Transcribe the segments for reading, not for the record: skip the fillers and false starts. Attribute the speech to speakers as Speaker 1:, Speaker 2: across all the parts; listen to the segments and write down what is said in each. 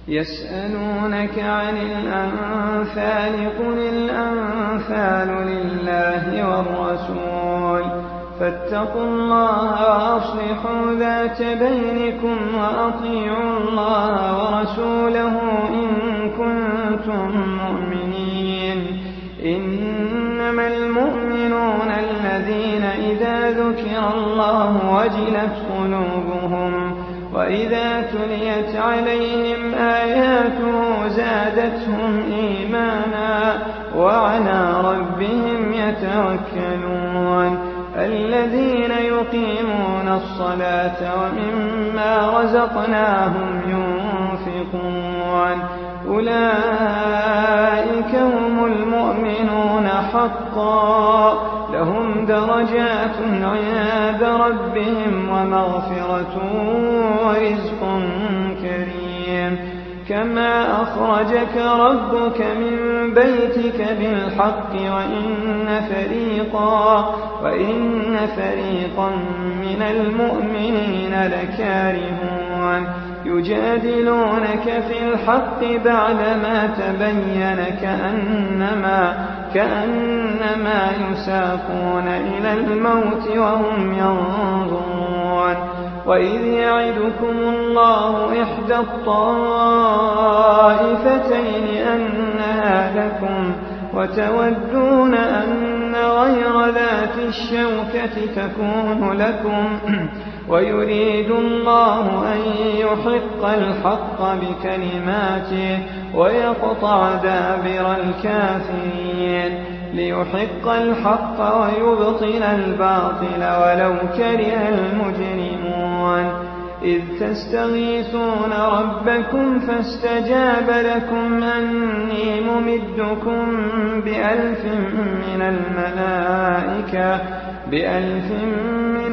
Speaker 1: يسألونك عن الأنفال قل الأنفال لله والرسول فاتقوا الله وأصلحوا ذات بينكم وأطيعوا الله ورسوله إن كنتم مؤمنين. إنما المؤمنون الذين إذا ذكر الله وجلت قلوبهم وإذا تليت عليهم آياته زادتهم إيمانا وعلى ربهم يتوكلون. الذين يقيمون الصلاة ومما رزقناهم ينفقون أولئك هم المؤمنون حقا لهم درجات عند ربهم ومغفرة ورزق كريم. كما أخرجك ربك من بيتك بالحق وإن فريقا من المؤمنين لكارهون يجادلونك في الحق بعدما تبين كأنما يساقون إلى الموت وهم ينظرون. وإذ يعدكم الله إحدى الطائفتين أنها لكم وتودون أن غير ذات الشوكة تكون لكم ويريد الله أن يحق الحق بكلماته ويقطع دابر الكافرين ليحق الحق ويبطل الباطل ولو كره المجرمون. إذ تستغيثون ربكم فاستجاب لكم أني ممدكم بألف من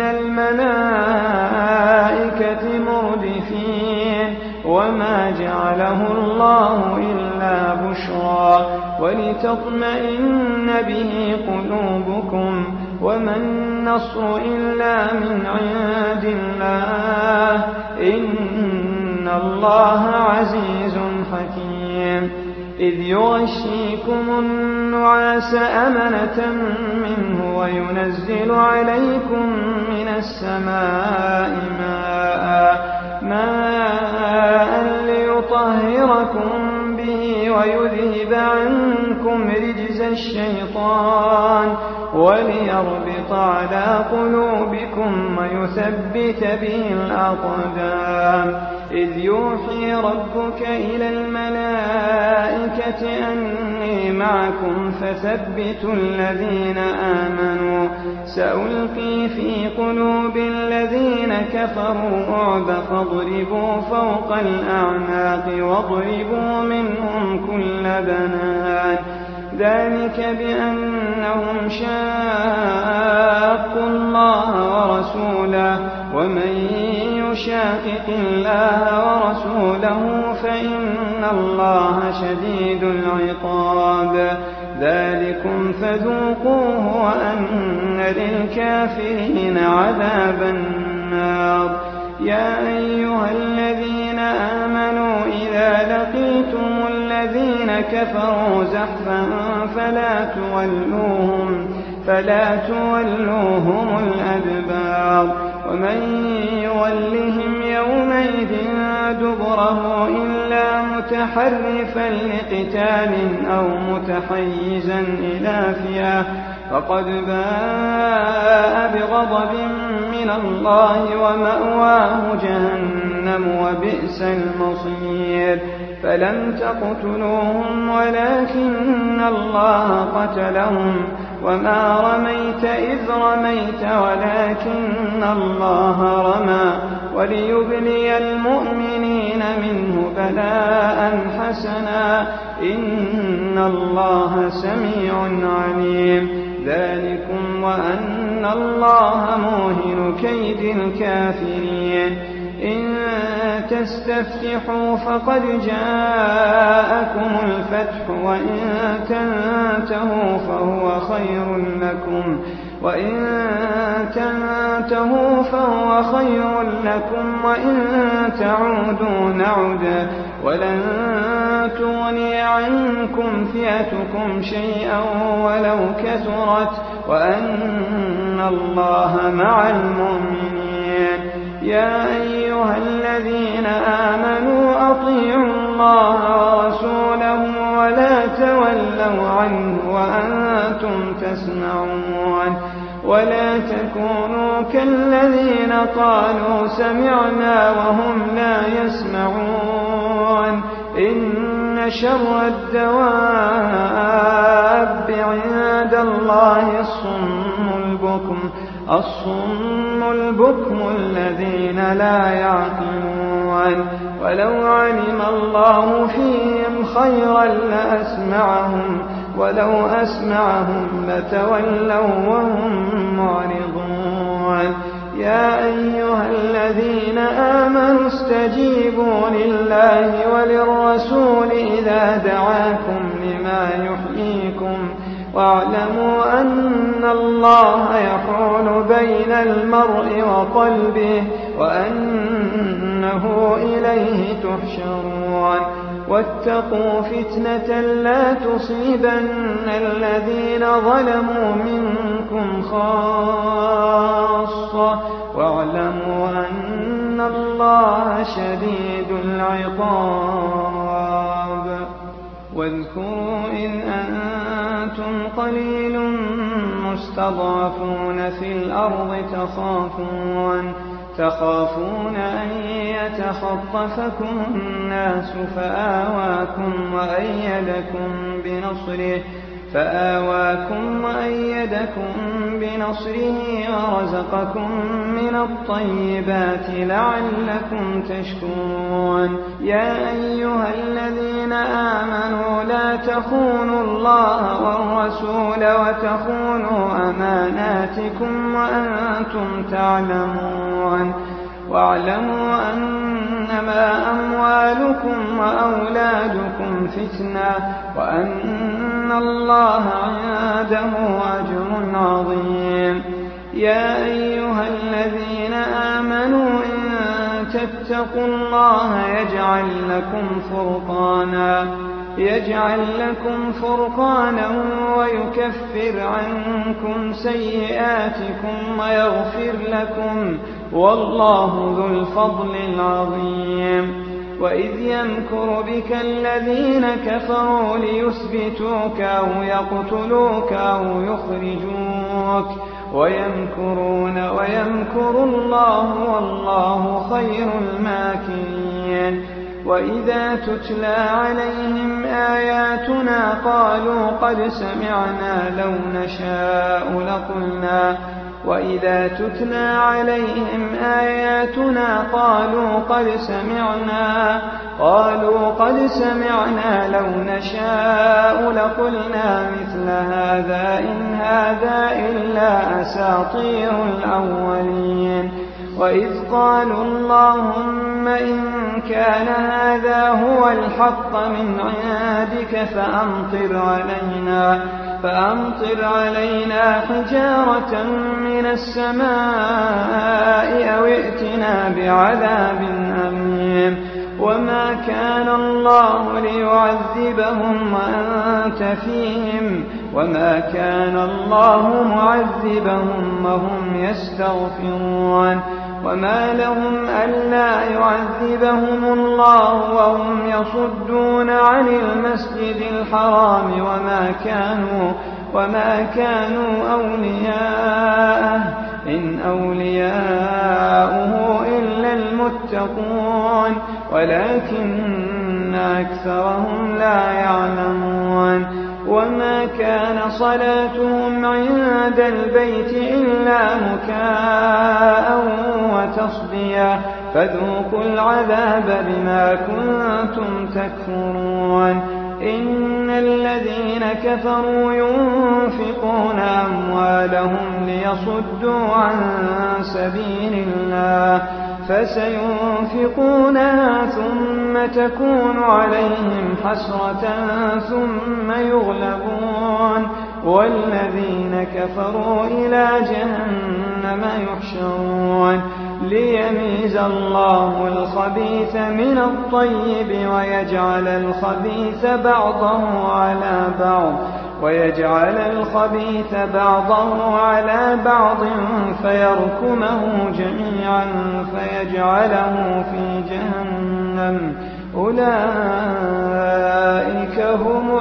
Speaker 1: الملائكة مردفين. وما جعله الله إلا بشرى ولتطمئن به قلوبكم وما النصر إلا من عند الله إن الله عزيز حكيم. إذ يغشيكم النعاس أمنة منه وينزل عليكم من السماء ماء ليطهركم به ويذهب عنكم رجز الشيطان وليربط على قلوبكم ويثبت به الأقدام. إذ يوحي ربك إلى الملائكة أني معكم فثبتوا الذين آمنوا سألقي في قلوب الذين كفروا الرعب فاضربوا فوق الأعناق واضربوا منهم كل بنان. ذلك بأنهم شاقوا الله ورسوله ومن يشاقق الله ورسوله فإن الله شديد العقاب. ذلكم فذوقوه وأن للكافرين عذاب النار. يا أيها الذين آمنوا إذا لقيتم الذين كفروا زحفا فلا تولوهم الأدبار. ومن يولهم يومئذ دبره إلا متحرفا لقتال أو متحيزا إلى فئة فقد باء بغضب من الله ومأواه جهنم وبئس المصير. فلم تقتلوهم ولكن الله قتلهم وما رميت إذ رميت ولكن الله رمى وليبلي المؤمنين منه بلاء حسنا إن الله سميع عليم. ذلكم وأن الله موهن كيد الكافرين. إن تستفتحوا فقد جاءكم الفتح وإن تنتهوا فهو خير لكم وإن تعودوا نعد ولن تغني عنكم فئتكم شيئا ولو كثرت وأن الله مع المؤمنين. يا أيها الذين آمنوا أطيعوا الله ورسوله ولا تولوا عنه وأنتم تسمعون. ولا تكونوا كالذين قالوا سمعنا وهم لا يسمعون. إن شر الدواب عند الله الصم البكم الذين لا يعقلون. ولو علم الله فيهم خيرا لأسمعهم ولو أسمعهم لتولوا وهم معرضون. يا أيها الذين آمنوا استجيبوا لله وللرسول إذا دعاكم لما يحييكم واعلموا أن الله يحول بين المرء وقلبه وأنه إليه تحشرون. واتقوا فتنة لا تصيبن الذين ظلموا منكم خاصة واعلموا أن الله شديد العقاب. واذكروا إذ أنتم قليل مستضعفون في الأرض تخافون أن يتخطفكم الناس فآواكم وأيدكم بنصره ورزقكم من الطيبات لعلكم تشكرون. يا أيها الذين آمنوا لا تخونوا الله والرسول وتخونوا أماناتكم وأنتم تعلمون. واعلموا أنما أموالكم وأولادكم فتنة وأن الله عنده أجر عظيم. يا أيها الذين آمنوا إن تتقوا الله يجعل لكم فرقانا ويكفر عنكم سيئاتكم ويغفر لكم والله ذو الفضل العظيم. وإذ يمكر بك الذين كفروا ليثبتوك أو يقتلوك أو يخرجوك ويمكرون ويمكر الله والله خير الماكرين. وإذا تتلى عليهم آياتنا قالوا قد سمعنا لو نشاء لقلنا وإذا تتلى عليهم آياتنا قالوا قد سمعنا لو نشاء لقلنا مثل هذا إن هذا إلا أساطير الأولين. وإذ قالوا اللهم إن كان هذا هو الحق من عندك فأمطر علينا حجارة من السماء أو ائتنا بعذاب أليم. وما كان الله ليعذبهم وأنت فيهم وما كان الله معذبهم وهم يستغفرون. وما لهم ألا يعذبهم الله وهم يصدون عن المسجد الحرام وما كانوا أولياءه إن أولياؤه إلا المتقون ولكن أكثرهم لا يعلمون. وما كان صلاتهم عند البيت إلا مكاء وتصديا فذوقوا العذاب بما كنتم تكفرون. إن الذين كفروا ينفقون أموالهم ليصدوا عن سبيل الله فسينفقونها ثم تكون عليهم حسرة ثم يغلبون والذين كفروا إلى جهنم يحشرون. ليميز الله الخبيث من الطيب ويجعل الخبيث بعضه على بعض فيركمه جميعا فيجعله في جهنم أولئك هم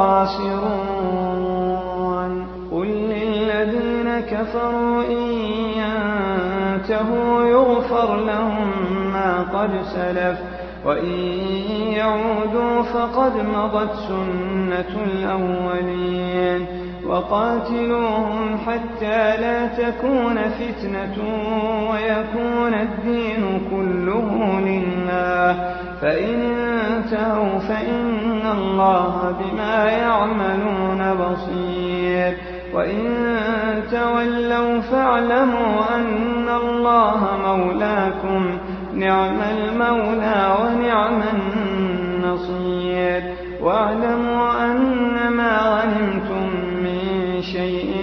Speaker 1: الخاسرون. قل للذين كفروا إن ينتهوا يغفر لهم ما قد سلف وإن يعودوا فقد مضت سنة الأولين وقاتلوهم حتى لا تكون فتنة ويكون الدين كله لله فإن انتهوا فإن الله بما يعملون بصير وإن تولوا فاعلموا أن الله مولاكم نعم المولى ونعم النصير واعلموا أن ما غنمتم من شيء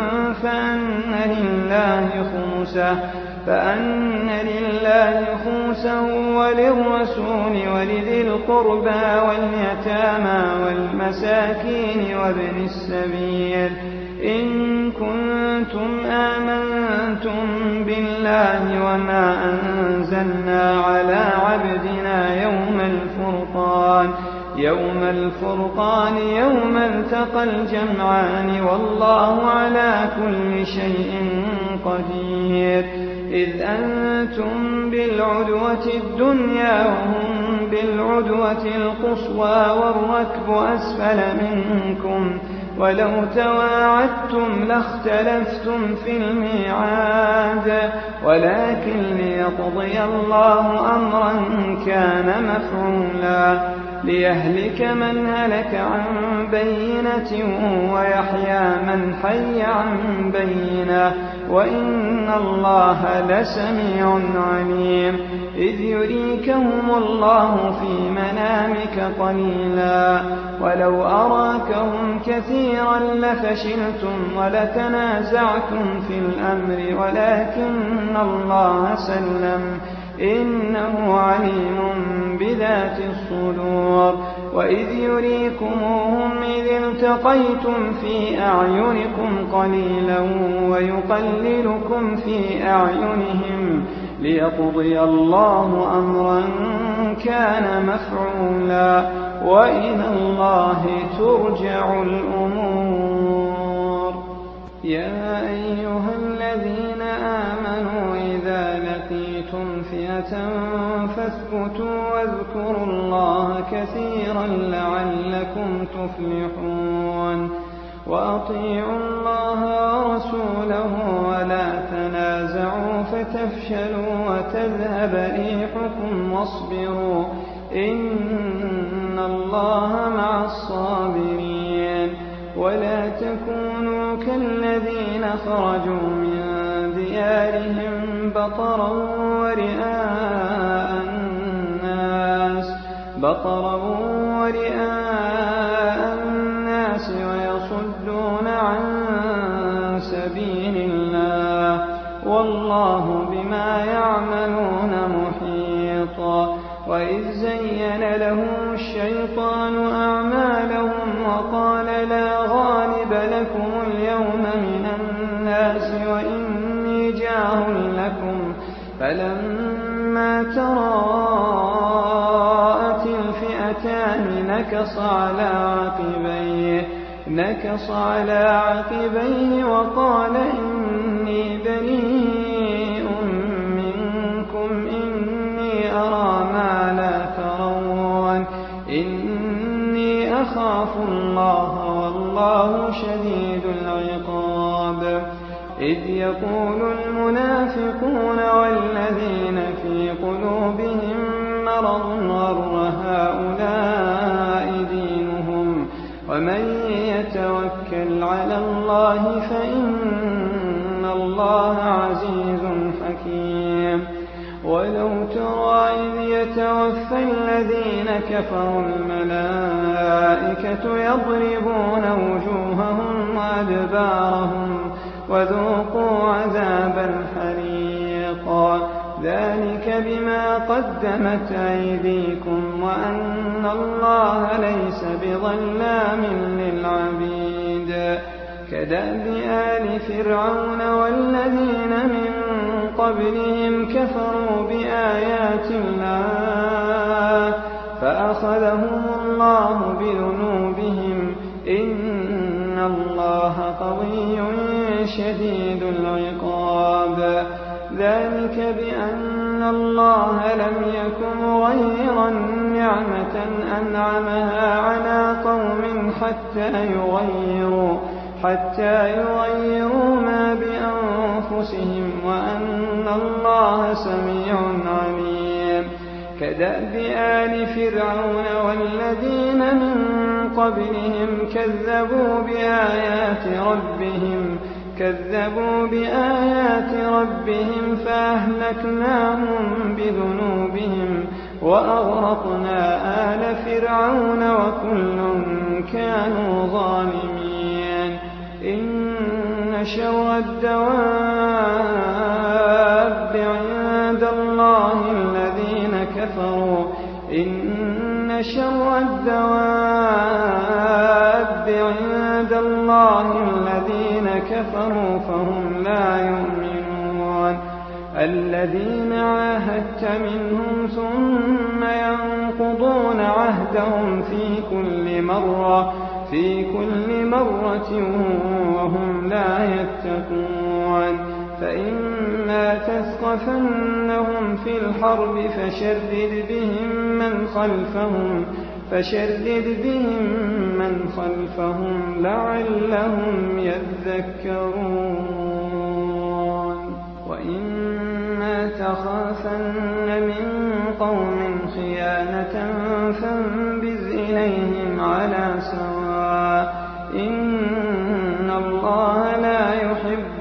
Speaker 1: فأن لله خمسه وللرسول ولذي القربى واليتامى والمساكين وابن السبيل إن كنتم آمنتم بالله وما أنزلنا على عبدنا يوم الفرقان يوم التقى الجمعان والله على كل شيء قدير إذ أنتم بالعدوة الدنيا وهم بالعدوة القصوى والركب أسفل منكم ولو تواعدتم لاختلفتم في الميعاد ولكن ليقضي الله أمرا كان مفعولا ليهلك من هلك عن بينة ويحيى من حي عن بينة وإن الله لسميع عليم إذ يريكهم الله في منامك قليلا ولو أراكهم كثيرا لفشلتم ولتنازعتم في الأمر ولكن الله سلم إنه عليم بذات الصدور وإذ يريكموهم إذ التقيتم في أعينكم قليلا ويقللكم في أعينهم ليقضي الله أمرا كان مفعولا وإلى الله ترجع الأمور. يا أيها الذين آمنوا إذا لقيتم فئة فاثبتوا واذكروا الله كثيرا لعلكم تفلحون وأطيعوا الله ورسوله ولا تنازعوا فتفشلوا وتذهب ريحكم واصبروا إن الله مع الصابرين. ولا تكونوا كالذين خرجوا من ديارهم بطرا ورئاء الناس ويصدون عن سبيل الله والله بما يعملون محيطا. وإذ زين لهم الشيطان أعمالهم وقال لا غالب لكم اليوم من الناس وإني جار لكم فلما تراءت الفئتان نكص على عقبيه وقال إني بريء منكم إني أرى ما لا ترون إني أخاف الله والله شديد العقاب. إذ يقول المنافقون والذين في قلوبهم مرض غر هؤلاء دينهم ومن يتوكل على الله فإن الله عزيز حكيم. ولو ترى إذ يتوفى الذين كفروا الملائكة يضربون وجوههم وأدبارهم وذوقوا عذاب الحريق ذلك بما قدمت أيديكم وأن الله ليس بظلام للعبيد كدأب آل فرعون والذين من قبلهم كفروا بآيات الله فأخذهم الله بذنوبهم إن الله قوي شديد العقاب ذلك بأن الله لم يكن مغيرا نعمة أنعمها على قوم حتى يغيروا ما بأنفسهم وأن الله سميع عليم كدأب آل فرعون والذين من قبلهم كذبوا بآيات ربهم فأهلكناهم بذنوبهم وأغرقنا آل فرعون وكل كانوا ظالمين إن شر الدواب عند الله الذين كفروا فهم لا يؤمنون الذين عاهدت منهم ثم ينقضون عهدهم في كل مرة وهم لا يتقون فإما تثقفنهم في الحرب فشرد بهم من خلفهم لعلهم يذكرون وإما تخافن من قوم خيانة فانبذ إليهم على سواء إن الله لا يحب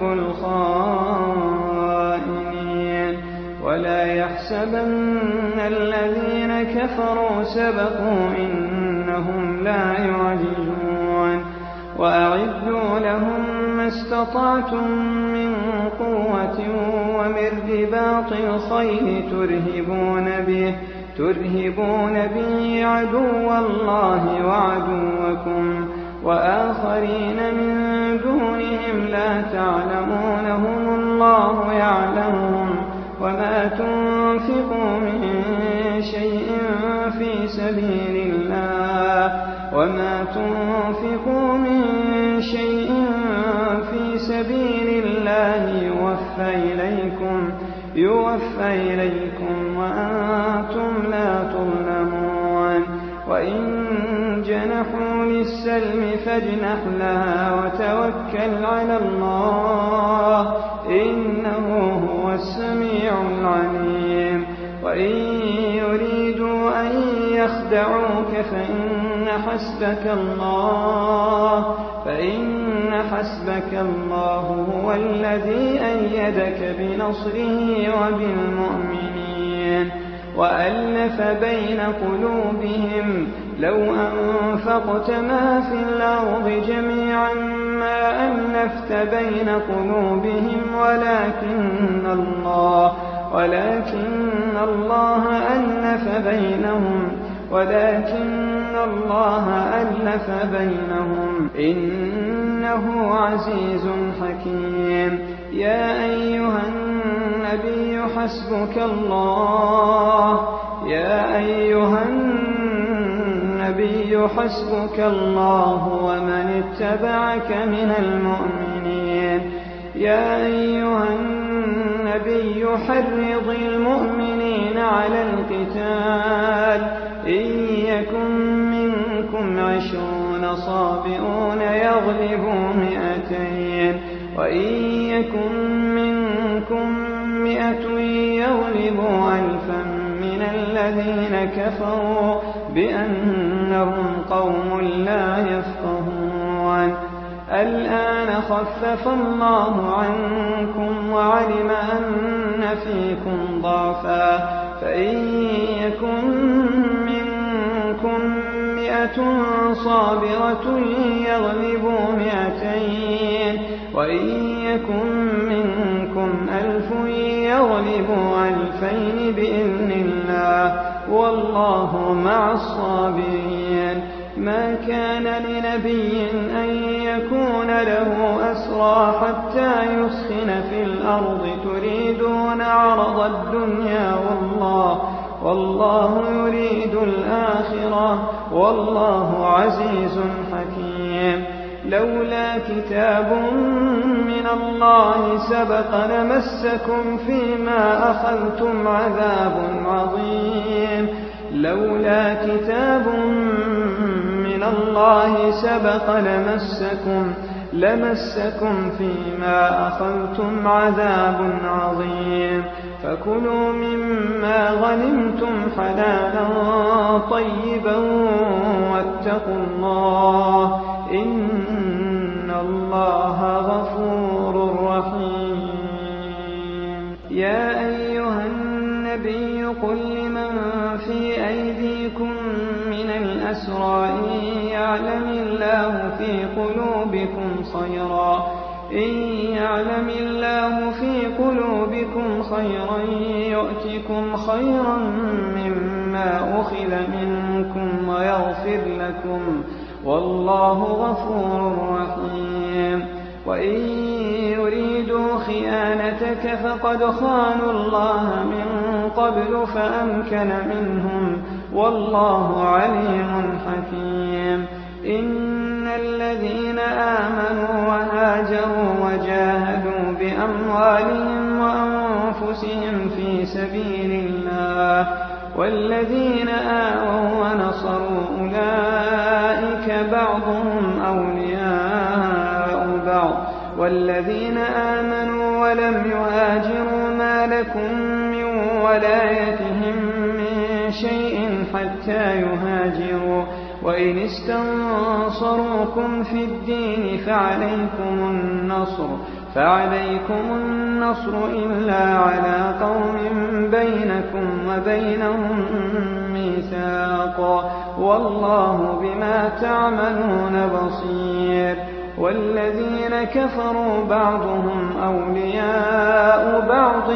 Speaker 1: الخائنين ولا يحسبن الذين كفروا سبقوا إنهم لا يعجزون وأعدوا لهم ما استطعتم من قوة ومن رباط الخيل ترهبون به عدو الله وعدوكم وآخرين من دونهم لا تعلمونهم الله يعلمهم وما تنفقوا من شيء في سبيل الله يوفى إليكم وأنتم لا تظلمون وإن جنحوا للسلم فاجنح لها وتوكل على الله إنه هو السميع العليم وإن يريدوا أن يخدعوك فإن حسبك الله هو الذي أيدك بنصره وبالمؤمنين وألف بين قلوبهم لو أنفقت ما في الأرض جميعا ما ألفت بين قلوبهم ولكن الله ألف بينهم إنه عزيز حكيم يا أيها النبي حسبك الله ومن اتبعك من المؤمنين يا أيها النبي حرض المؤمنين على القتال إن يكن منكم 20 صابئون يغلبوا 200 وإن يكن منكم 100 يغلبوا 1000 من الذين كفروا بأنهم قوم لا يفقهون الآن خفف الله عنكم وعلم أن فيكم ضعفا فإن يكن منكم 100 صابرة يغلبوا 200 وإن يكن منكم 1000 يغلبوا 2000 بإذن الله والله مع الصابرين. ما كان لنبي أن يكون له أسرى حتى يسخن في الأرض تريدون عرض الدنيا والله يريد الآخرة والله عزيز حكيم. لولا كتاب من الله سبق لمسكم فيما أخذتم عذاب عظيم. لولا كتاب من الله سبق لمسكم فيما أخذتم عذاب عظيم. فكلوا مما غنمتم حلالا طيبا واتقوا الله إن الله غفور رحيم. يا أيها النبي قل لمن في أيديكم من الأسرى إن يعلم الله في قلوبكم خيرا يؤتكم خيرا مما أخذ منكم ويغفر لكم والله غفور رحيم. وإن يريدوا خيانتك فقد خانوا الله من قبل فأمكن منهم والله عليم حكيم. إن الذين آمنوا وهاجروا وجاهدوا بأموالهم وأنفسهم في سبيل الله والذين آووا ونصروا أولئك بعضهم أولياء بعض والذين آمنوا ولم يهاجروا ما لكم من ولايتهم من شيء حتى يهاجروا وإن استنصروكم في الدين فعليكم النصر إلا على قوم بينكم وبينهم ميثاق والله بما تعملون بصير. والذين كفروا بعضهم أولياء بعض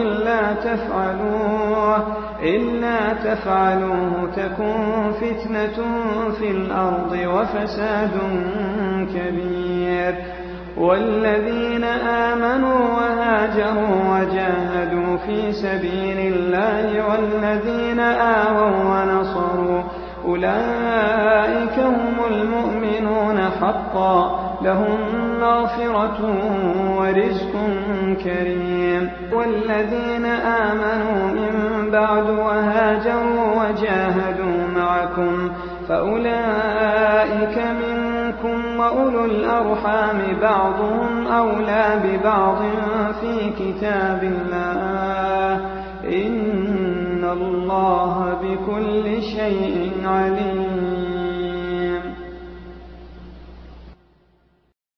Speaker 1: إلا تفعلوه تكن فتنة في الأرض وفساد كبير. والذين آمنوا وهاجروا وجاهدوا في سبيل الله والذين آووا ونصروا أولئك هم المؤمنون حقا لهم مغفرة ورزق كريم. والذين آمنوا من بعد وهاجروا وجاهدوا معكم فأولئك منكم وأولو الأرحام بعضهم أولى ببعض في كتاب الله إن الله بكل شيء عليم.